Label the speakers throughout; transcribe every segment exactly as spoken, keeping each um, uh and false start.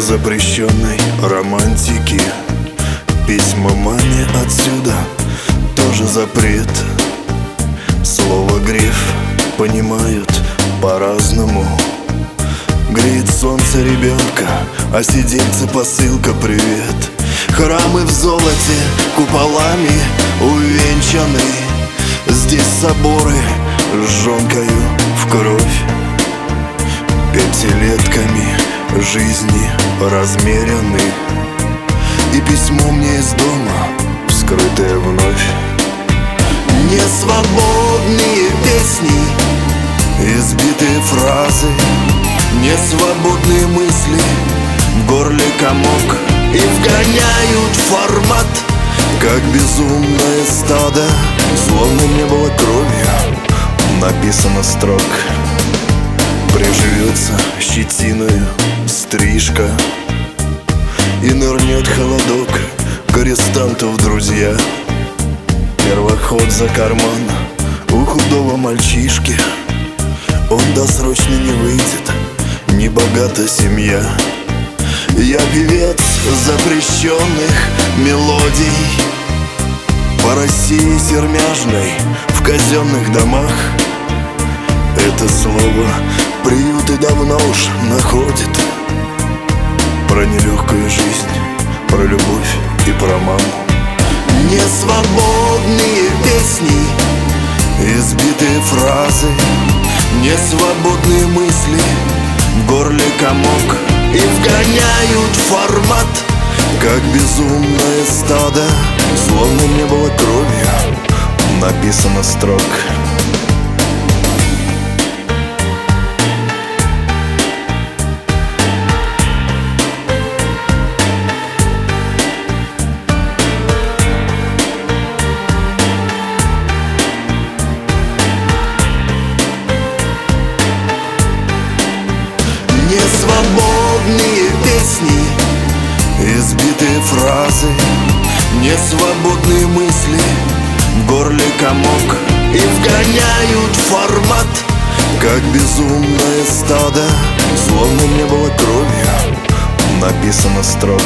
Speaker 1: запрещенной романтики. Письма маме отсюда тоже запрет. Слово гриф понимают по-разному. Греет солнце ребенка, а сидельце посылка привет. Храмы в золоте куполами увенчаны. Здесь соборы с жонкою в кровь. Пятилетками жизни размерены. И письмо мне из дома, вскрытое вновь. Несвободные песни, избитые фразы, несвободные мысли, в горле комок. И вгоняют в формат, как безумное стадо. Словно не было кровью написано строк. Приживется щетиною стрижка, и нырнет холодок к арестанту в друзья. Первоход за карман у худого мальчишки. Он досрочно не выйдет, небогата семья. Я певец запрещенных мелодий, по России сермяжной в казенных домах. Это слово приюты давно уж находит. Про нелегкую жизнь, про любовь и про маму. Несвободные песни, избитые фразы, несвободные мысли, в горле комок. И вгоняют в формат, как безумное стадо. Словно не было кровью написано строк. Несвободные песни, избитые фразы, несвободные мысли, в горле комок. И вгоняют в формат, как безумное стадо. Словно не было кровью написано строк.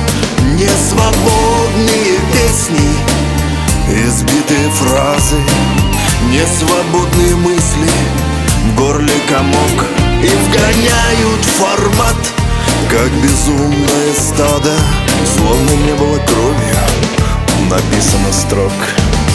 Speaker 1: Несвободные песни, избитые фразы, несвободные мысли, в горле комок. И вгоняют в формат, как безумное стадо. Словно не было кровью написано строк.